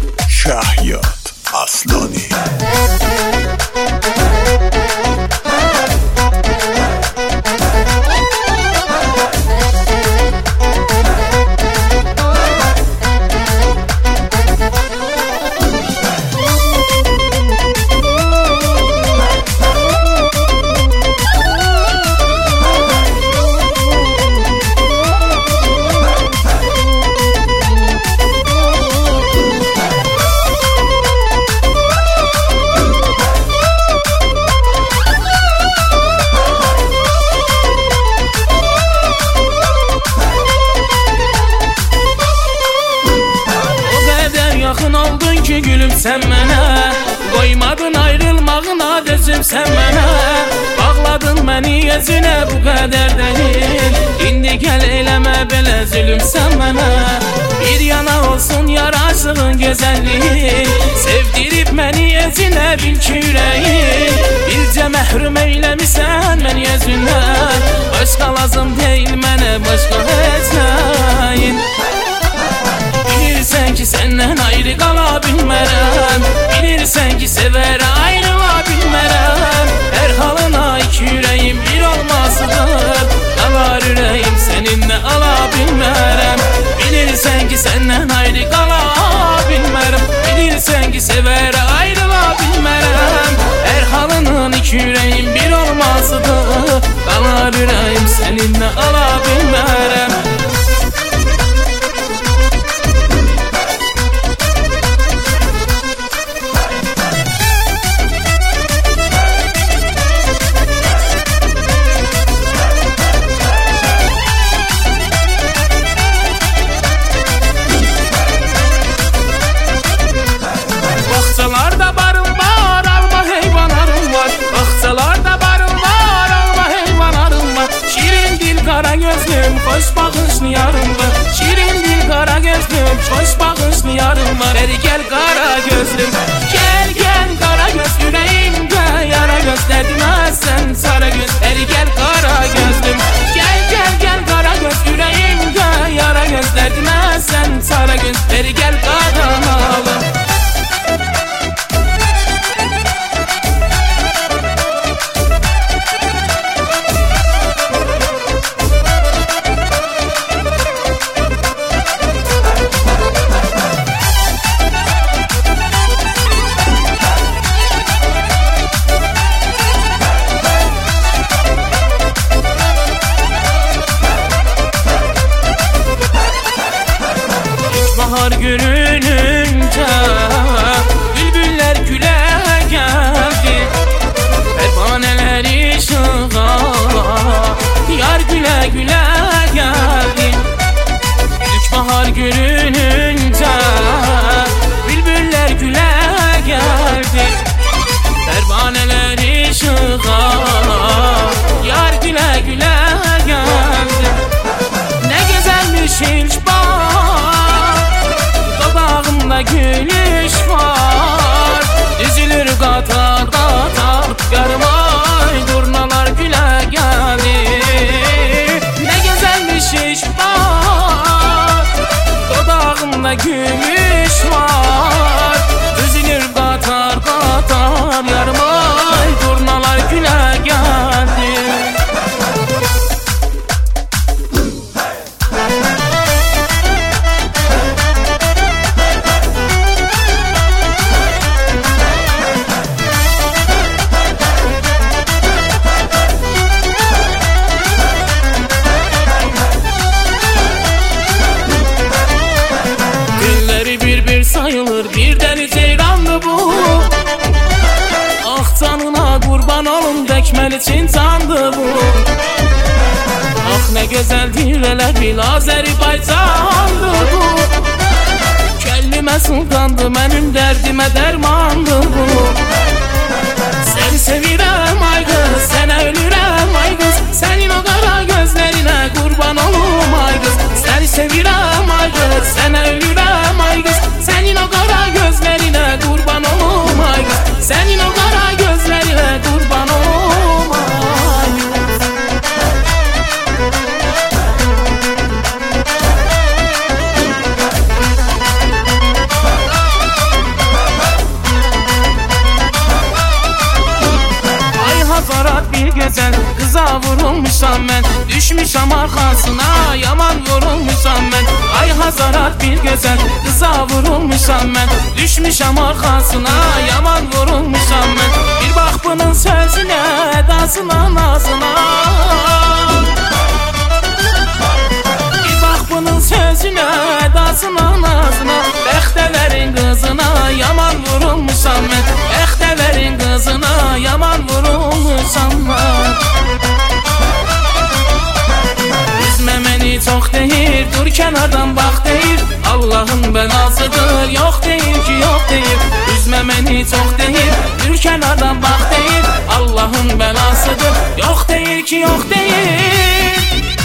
Şahyat Aslani. Gülüm sen mənə, qoymadın ayrılmağına dözüm sen mənə. Bağladın məni özünə bu qədər deyil, indi gəl eləmə belə zülüm sen mənə. Bir yana olsun yaraşığın gözəlliyi, sevdirib məni özünə bil ki ürəyi. Bilcə məhrum eyləmisən məni özündən, başqa lazım deyil mənə başqa heç nəyin. Bilirsən ki səndən ayrı qala bilmərəm, bilirsən ki sevər ayrıla bilmərəm. Hər halına iki ürəyim bir olmasıdır, qalar ürəyim səninlə ala bilmərəm. Bilirsən ki səndən ayrı qala bilmərəm, bilirsən ki sevər ayrıla bilmərəm. Hər halının iki ürəyim bir olmasıdır, qalar ürəyim səninlə ala bilmərəm. Hoş bağışlı yarım var, şirin dil kara gözlüm. Hoş bağışlı yarım var, beri gel kara gözlüm. Gel gel kara göz yüreğimde yara göz dedimezsen sarı göz. Beri gel kara gözlüm. Gel gel gel kara göz yüreğimde yara göz dedimezsen sarı göz. Beri gel kara malım. Bahar görününce bülbüller güle geldi, pervaneler ışığa yar güle güle geldi. İlk bahar görününce bülbüller güle geldi, pervaneler ışığa yar güle güle geldi. Ne güzelmiş ilk gülüş var, düzülür qatar qatar, yarım ay durnalar güle geldi. Ne güzelmiş iş var, dodağımda gülüş var, düzülür qatar qatar, yarım ay durnalar güle geldi. Sayılır bir deli ceyrandı bu, ah canına kurban olum dəkməli çincandı bu. Ah ne güzeldir elə bil Azərbaycandı bu. Kəllimə sultandı mənim dərdimə dərmandı bu. Səni sevirəm ay qız, sənə ölürəm ay qız, sənin o qara gözlərinə qurban olum ay qız. Səni sevirəm ay qız, sənə ölürəm ay qız, sənin o qara gözlərinə qurban olum ay qız, sənin o qara gözlərinə qurban olum ay qız. düşmüşəm arxasına. Yaman vurulmuşam mən, ay hazarat bir gözəl qıza vurulmuşam mən. Düşmüşəm arxasına, yaman vurulmuşam mən. Bir bax bunun sözünə, edasına, nazına. Bir bax bunun sözünə, edasına, nazına. Bəxtəvərin qızına yaman vurulmuşam mən. Bəxtəvərin qızına yaman vurulmuşam mən. Üzmə məni çox deyir, dur kənardan bax deyir. Allahın bəlasıdır, yox deyir ki, yox deyir. Üzmə məni çox deyir, dur kənardan bax deyir. Allahın bəlasıdır, yox deyir ki, yox deyir.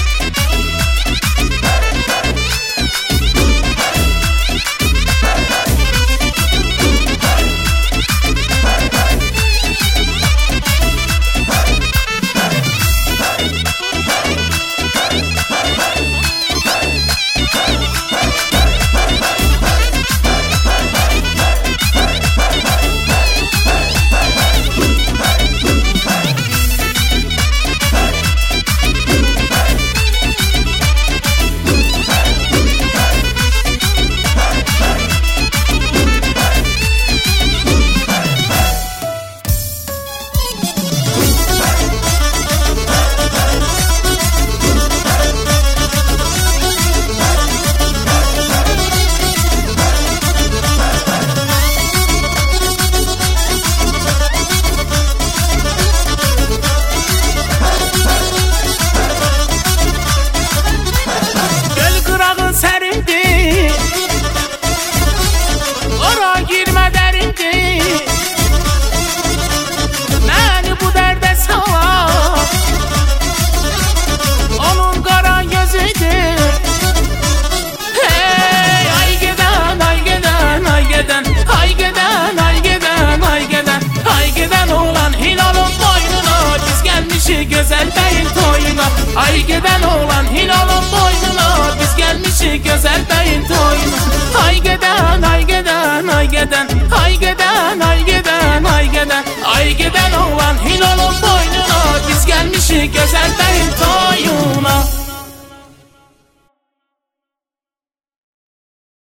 Gözəl bəyin toyuna, ay gedən oğlan Hilalın boynuna. Biz gəlmişik gözəl bəyin toyuna. Ay gedən, ay gedən, ay gedən, ay gedən.